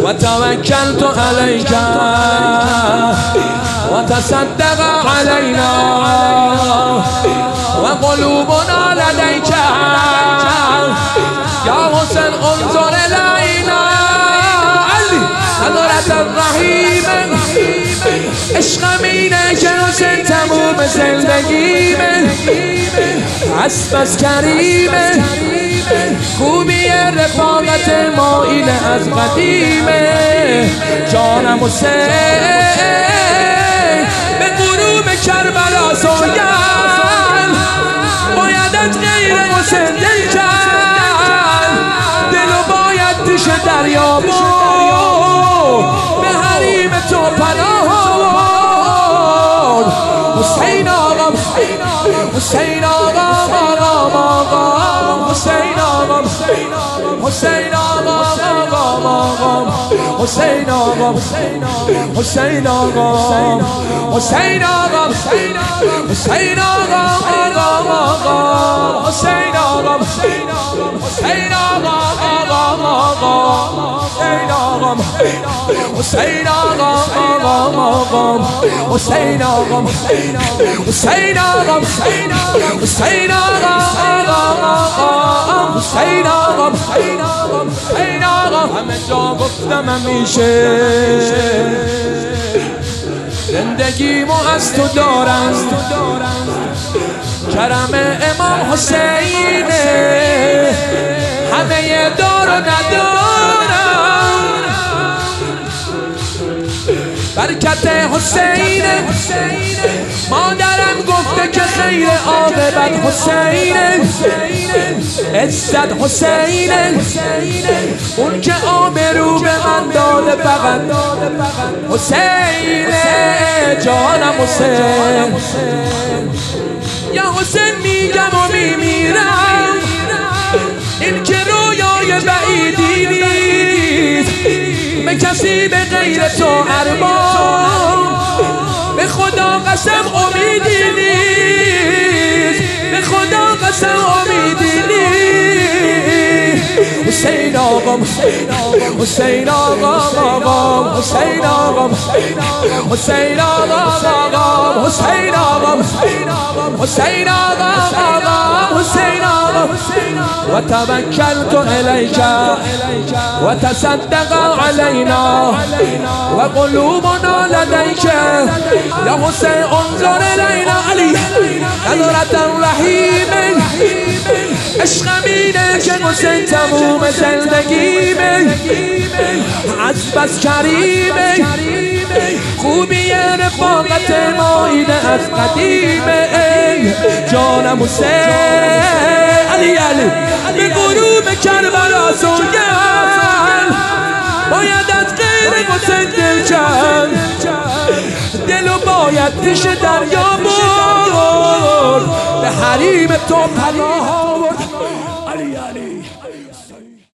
و توکلت علیک و تصدق علینا و قلوبنا لدیک یا حسین انظر الینا نظرت الرحیم عشقم اینه که حسین تموم زندگیمه بس کریمه خوبی رفاقت ما اینه از قدیمه جانم حسین به غروب کربلا سوگند باید از غیر حسین دل کرد دلو باید پیش دریا برد به حریم تو پناه برد حسین آقا حسین آقا حسین آقا حسین آقا حسین آقا حسین آقا حسین آقا حسین آقا حسین آقا حسین آقا حسین آقا حسین آقا حسین آقا حسین آقا حسین آقا حسین آقا همه جا گفتم همیشه زندگیمو از تو دارم کرم امام حسینه همه دار و ندارم برکت حسینه مادرم گفته که خیر عاقبت حسینه عزت حسینه اون که آبرو به من داده فقط حسینه جانم حسین یا حسین میگم و میمیرم این که رویای بعیدی نیست به کسی به غیر تو ارمان به خدا قسم امیدی نیست به خدا قسم امیدی نیست حسین آقا حسین آقا حسین آقا حسین آقا حسین آقا حسین آقا حسین آقا و توکلت الیک و تصدق علینا و قلوبنا لدیک یا حسین انظر الینا علی نظرت الرحیم عشقم اینه که حسین تموم زندگیمه بس کریمه خوبی رفاقت ما اینه از قدیمه جانم حسین علی به غروب کربلا سوگند باید از غیر حسین دل کرد دلو باید پیش دریا برد به حریم تو پناه برد